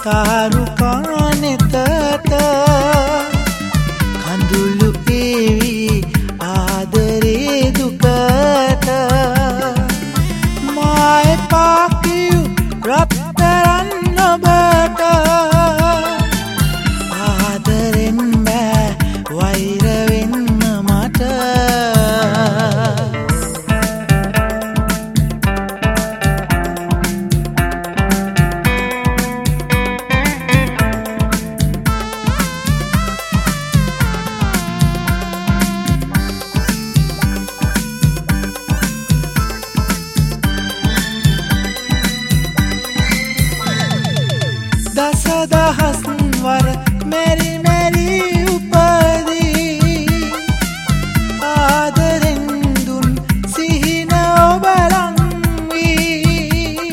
තාරුකානෙතට කඳුළු ඒවි ආදරේ දුකට මාය පාකියු රත්තරන් ඔබට ආදරෙන් බෑ වෛර වෙන්න මට දසදහස් වර මෙරි මෙරි උපදී ආදරෙන් දුන් සිහින ඔබ ලං වී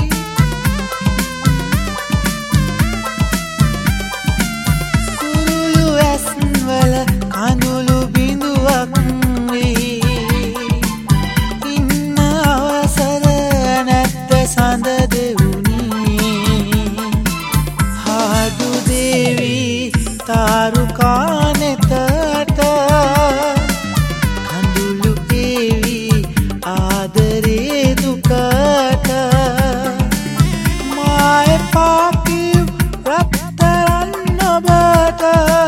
කුරුළු ඇස් වල කඳුළු බිඳුවක් වී ඉන්න අවසර නැත්ත සඳ දෙවුනි හාදු දේවි තාරුකානෙතට කඳුළු ඒවි ආදරේ දුකට මාය පාකියු රත්තරන් ඔබට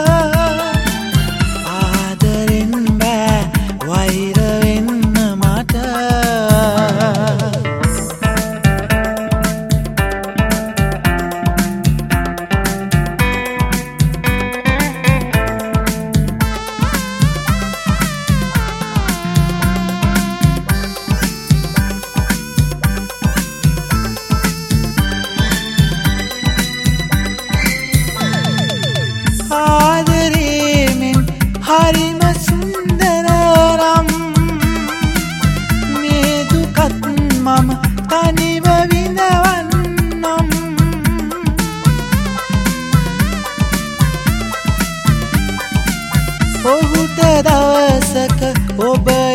ආදරෙන් බෑ වෛර වෙන්න මට ආදරේමෙන් හරිම සුන්දරනම් මේ දුකත් මම තනිව විඳවන්නම් ඔහුට දවසක ඔබ